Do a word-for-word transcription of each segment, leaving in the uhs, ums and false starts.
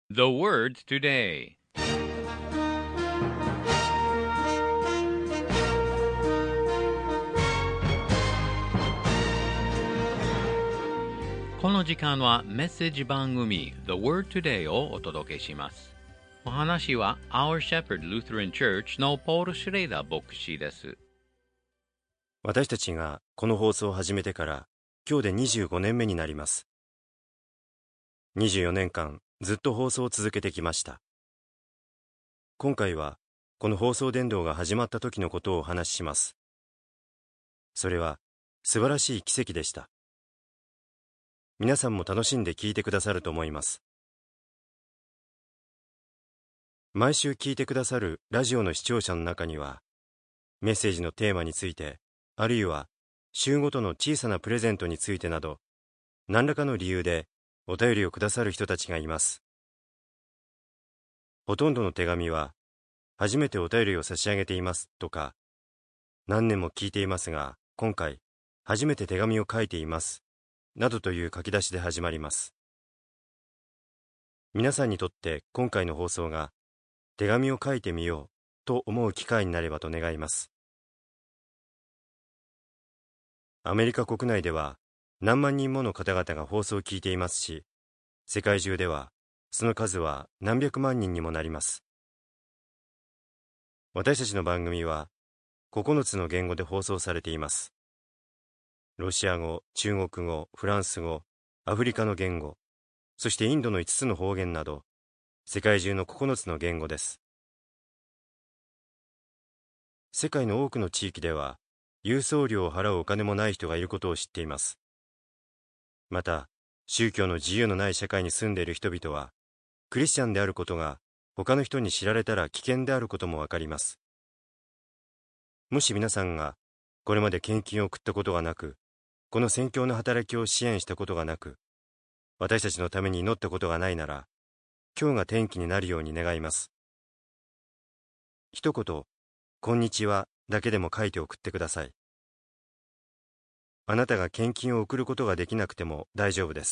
The word today. この時間はメッセージ番組 The Word Today をお届けします。お話は Our Shepherd Lutheran Church のポール・シュレイダー牧師です。 私たちがこの放送を始めてから今日でにじゅうごねんめになります。にじゅうよねんかんずっと放送を続けてきました。今回はこの放送伝道が始まった時のことをお話しします。それは素晴らしい奇跡でした。皆さんも楽しんで聞いてくださると思います。毎週聞いてくださるラジオの視聴者の中には、メッセージのテーマについて、あるいは週ごとの小さなプレゼントについてなど、何らかの理由でお便りをくださる人たちがいます。ほとんどの手紙は、初めてお便りを差し上げていますとか、何年も聞いていますが、今回初めて手紙を書いていますなどという書き出しで始まります。皆さんにとって今回の放送が手紙を書いてみようと思う機会になればと願います。アメリカ国内では何万人もの方々が放送を聞いていますし、世界中ではその数は何百万人にもなります。私たちの番組はここのつの言語で放送されています。ロシア語、中国語、フランス語、アフリカの言語、そしてインドのいつつの方言など、世界中のここのつの言語です。世界の多くの地域では、郵送料を払うお金もない人がいることを知っています。また、宗教の自由のない社会に住んでいる人々は、クリスチャンであることが他の人に知られたら危険であることもわかります。もし皆さんがこれまで献金を送ったことがなく、この宣教の働きを支援したことがなく、私たちのために祈ったことがないなら、今日が転機になるように願います。一言、こんにちはだけでも書いて送ってください。あなたが献金を送ることができなくても大丈夫です。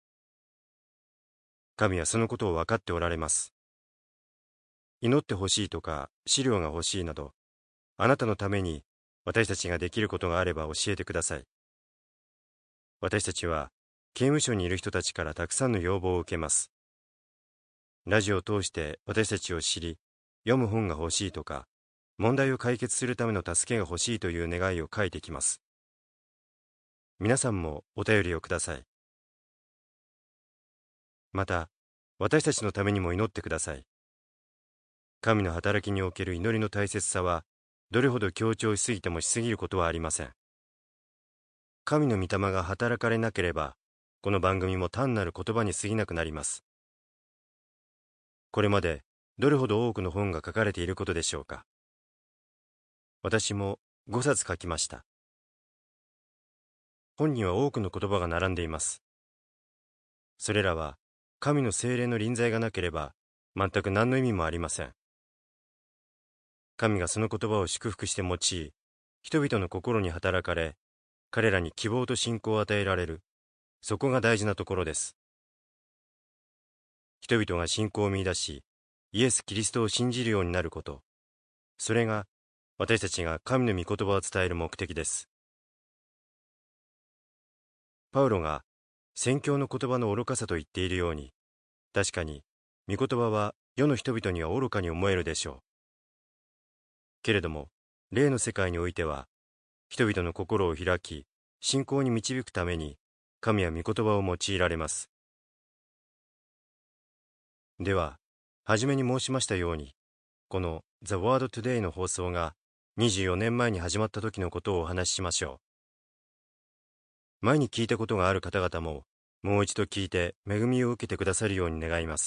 神はそのことを分かっておられます。祈ってほしいとか資料が欲しいなど、あなたのために私たちができることがあれば教えてください。私たちは刑務所にいる人たちからたくさんの要望を受けます。ラジオを通して私たちを知り、読む本が欲しいとか、問題を解決するための助けが欲しいという願いを書いてきます。皆さんもお便りをください。また、私たちのためにも祈ってください。神の働きにおける祈りの大切さは、どれほど強調しすぎてもしすぎることはありません。神の御霊が働かれなければ、この番組も単なる言葉に過ぎなくなります。これまでどれほど多くの本が書かれていることでしょうか。私もごさつ書きました。本には多くの言葉が並んでいます。それらは神の聖霊の臨在がなければ全く何の意味もありません。神がその言葉を祝福して用い、人々の心に働かれ、彼らに希望と信仰を与えられる。そこが大事なところです。人々が信仰を見出し、イエス・キリストを信じるようになること。それが私たちが神の御言葉を伝える目的です。パウロが宣教の言葉の愚かさと言っているように、確かに御言葉は世の人々には愚かに思えるでしょう。けれども、霊の世界においては、人々の心を開き、信仰に導くために、神は御言葉を用いられます。では、はじめに申しましたように、この The Word Today の放送がにじゅうよねんまえに始まった時のことをお話ししましょう。前に聞いたことがある方々も、もう一度聞いて恵みを受けてくださるように願います。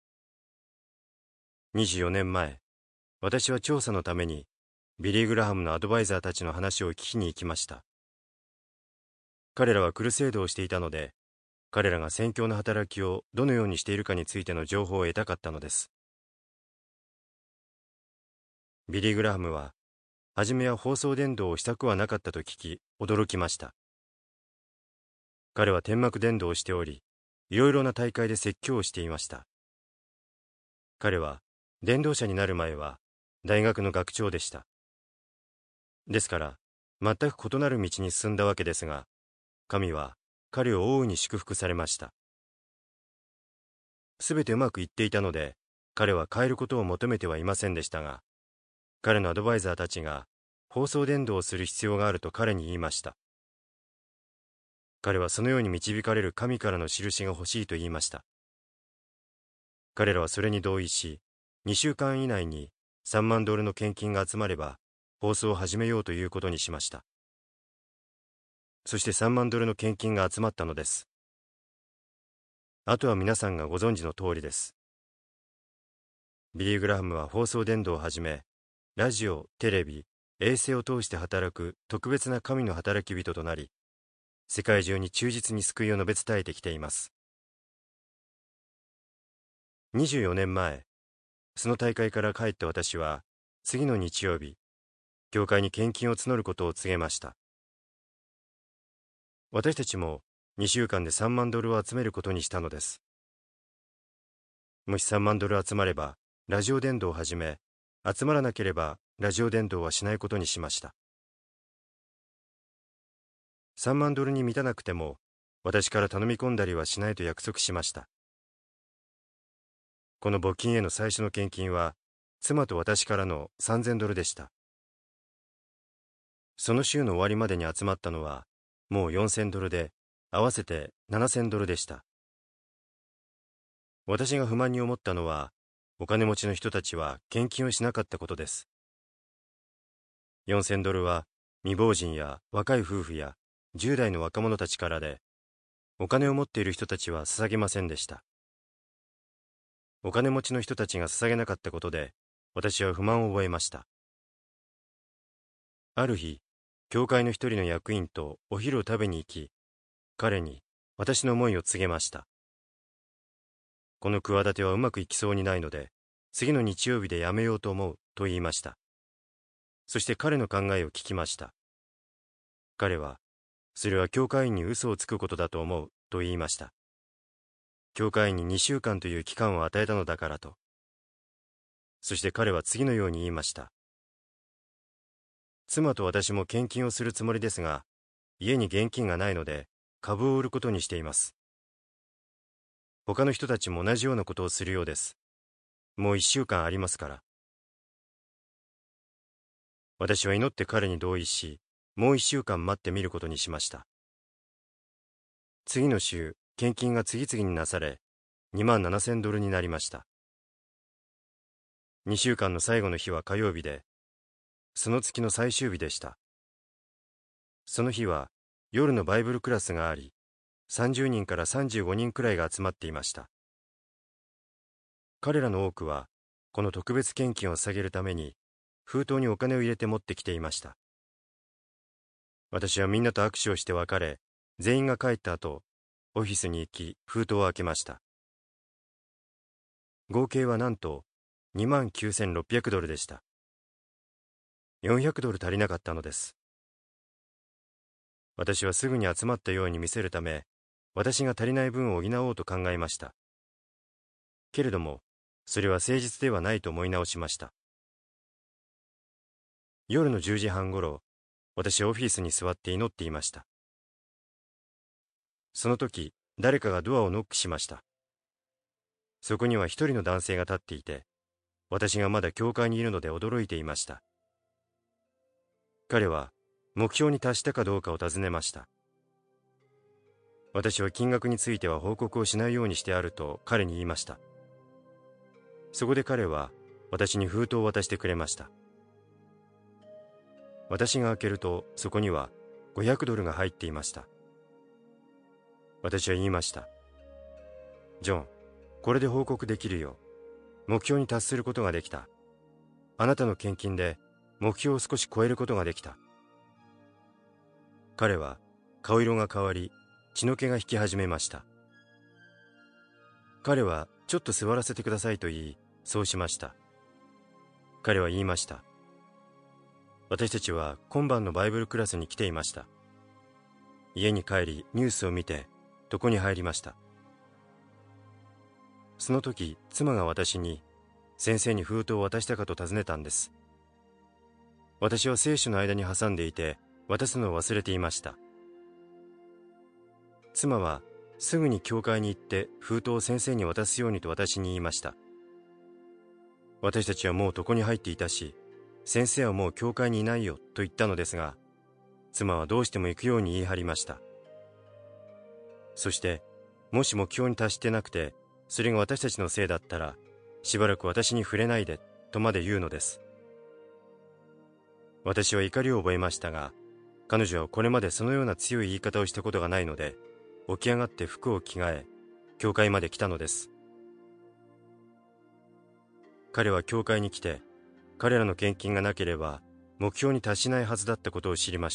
にじゅうよねんまえ、私は調査のために、ビリー・グラハムのアドバイザーたちの話を聞きに行きました。彼らはクルセードをしていたので、彼らが宣教の働きをどのようにしているかについての情報を得たかったのです。ビリー・グラハムは、初めは放送伝道をしたくはなかったと聞き、驚きました。彼は天幕伝道をしており、いろいろな大会で説教をしていました。 彼は伝道者になる前は大学の学長でした。ですから全く異なる道に進んだわけですが、神は彼を大いに祝福されました。すべてうまくいっていたので、彼は変えることを求めてはいませんでしたが、彼のアドバイザーたちが放送伝道をする必要があると彼に言いました。彼はそのように導かれる神からの印が欲しいと言いました。彼らはそれに同意し、にしゅうかん以内にさんまんドルの献金が集まれば放送を始めようということにしました。そしてさんまんドルの献金が集まったのです。あとは皆さんがご存知の通りです。ビリー・グラハムは放送伝道をはじめ、ラジオ、テレビ、衛星を通して働く特別な神の働き人となり、世界中に忠実に救いを述べ伝えてきています。にじゅうよねんまえ、その大会から帰った私は、次の日曜日、教会に献金を募ることを告げました。私たちもにしゅうかんでさんまんドルを集めることにしたのです。もしさんまんドル集まれば、ラジオ伝道をはじめ、集まらなければラジオ伝道はしないことにしました。さんまんドルに満たなくても、私から頼み込んだりはしないと約束しました。この募金への最初の献金は、妻と私からのさんぜんドルでした。その週の終わりまでに集まったのは、もうよんせんドルで、合わせてななせんドルでした。私が不満に思ったのは、お金持ちの人たちは献金をしなかったことです。よんせんドルは未亡人や若い夫婦やじゅう代の若者たちからで、お金を持っている人たちは捧げませんでした。お金持ちの人たちが捧げなかったことで、私は不満を覚えました。ある日、教会の一人の役員とお昼を食べに行き、彼に私の思いを告げました。この企てはうまくいきそうにないので、次の日曜日でやめようと思うと言いました。そして彼の考えを聞きました。彼は、それは教会員に嘘をつくことだと思うと言いました。教会員ににしゅうかんという期間を与えたのだからと。そして彼は次のように言いました。妻と私も献金をするつもりですが、家に現金がないので株を売ることにしています。他の人たちも同じようなことをするようです。もう一週間ありますから。私は祈って彼に同意し、もう一週間待ってみることにしました。次の週、献金が次々になされ、にまんななせんドルになりました。にしゅうかんの最後の日は火曜日で、その月の最終日でした。その日は夜のバイブルクラスがあり、さんじゅうにんからさんじゅうごにんくらいが集まっていました。彼らの多くは、この特別献金を捧げるために、封筒にお金を入れて持ってきていました。私はみんなと握手をして別れ、全員が帰った後、オフィスに行き、封筒を開けました。合計はなんと、にまんきゅうせんろっぴゃくドルでした。よんひゃくドル足りなかったのです。私はすぐに集まったように見せるため、私が足りない分を補おうと考えました。けれども、それは誠実ではないと思い直しました。夜のじゅうじはんごろ、私はオフィスに座って祈っていました。その時、誰かがドアをノックしました。そこには一人の男性が立っていて、私がまだ教会にいるので驚いていました。彼は、目標に達したかどうかを尋ねました。私は金額については報告をしないようにしてあると彼に言いました。そこで彼は私に封筒を渡してくれました。私が開けるとそこにはごひゃくドルが入っていました。私は言いました。ジョン、これで報告できるよ。目標に達することができた。あなたの献金で目標を少し超えることができた。彼は顔色が変わり、血の気が引き始めました。彼はちょっと座らせてくださいと言い、そうしました。彼は言いました。私たちは今晩のバイブルクラスに来ていました。家に帰りニュースを見て床に入りました。その時妻が私に先生に封筒を渡したかと尋ねたんです。私は聖書の間に挟んでいて、渡すのを忘れていました。妻はすぐに教会に行って封筒を先生に渡すようにと私に言いました。私たちはもう床に入っていたし、先生はもう教会にいないよと言ったのですが、妻はどうしても行くように言い張りました。そして、もし目標に達してなくて、それが私たちのせいだったら、しばらく私に触れないで、とまで言うのです。私は怒りを覚えましたが、彼女はこれまでそのような強い言い方をしたことがないので、起き上がって服を着替え、教会まで来たのです。彼は教会に来て、彼らの献金がなければ目標に達しないはずだったことを知りました。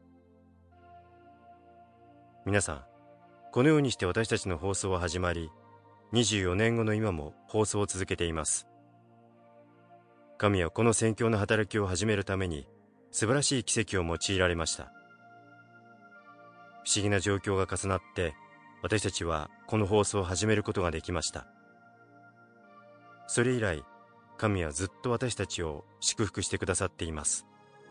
皆さん、このようにして私たちの放送は始まり、にじゅうよねんごの今も放送を続けています。神はこの宣教の働きを始めるために素晴らしい奇跡を用いられました。不思議な状況が重なって私たちはこの放送を始めることができました。それ以来、神はずっと私たちを祝福してくださっています。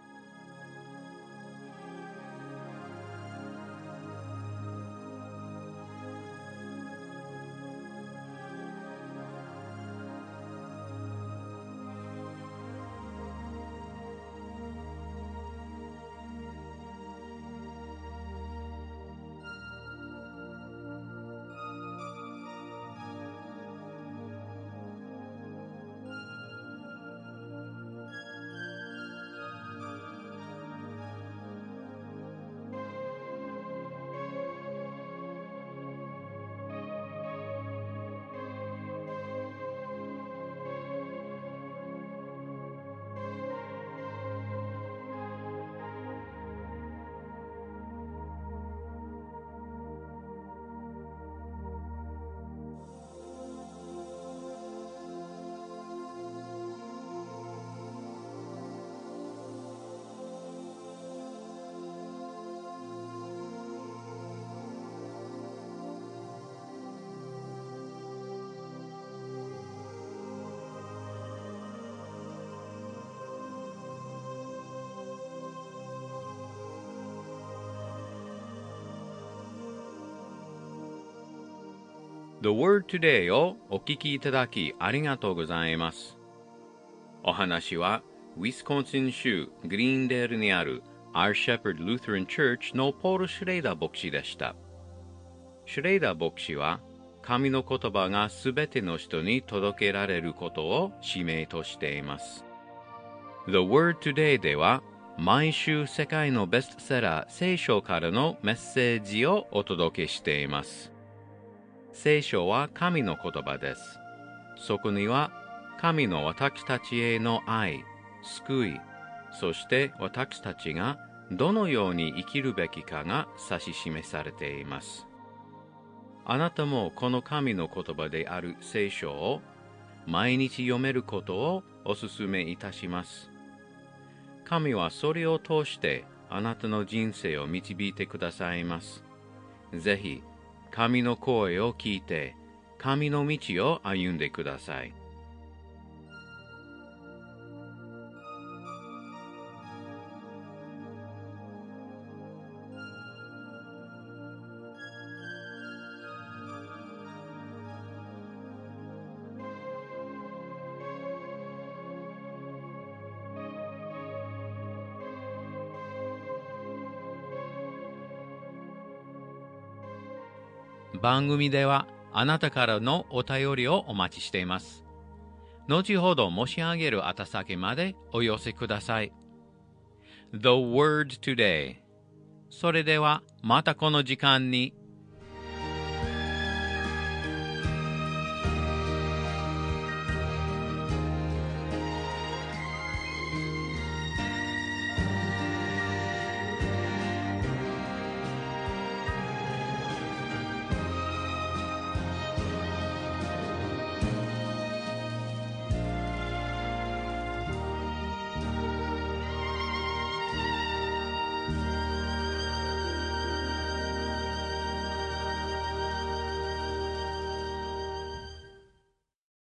The Word Today をお聞きいただきありがとうございます。お話はウィスコンシン州グリーンデールにある Our Shepherd Lutheran Church のポール・シュレイダー牧師でした。シュレイダー牧師は神の言葉がすべての人に届けられることを使命としています。The Word Today では毎週世界のベストセラー聖書からのメッセージをお届けしています。聖書は神の言葉です。そこには神の私たちへの愛、救い、そして私たちがどのように生きるべきかが指し示されています。あなたもこの神の言葉である聖書を毎日読めることをお勧めいたします。神はそれを通してあなたの人生を導いてくださいます。ぜひ、神の声を聞いて、神の道を歩んでください。番組ではあなたからのお便りをお待ちしています。後ほど申し上げる宛先までお寄せください。The Word Today。それではまたこの時間に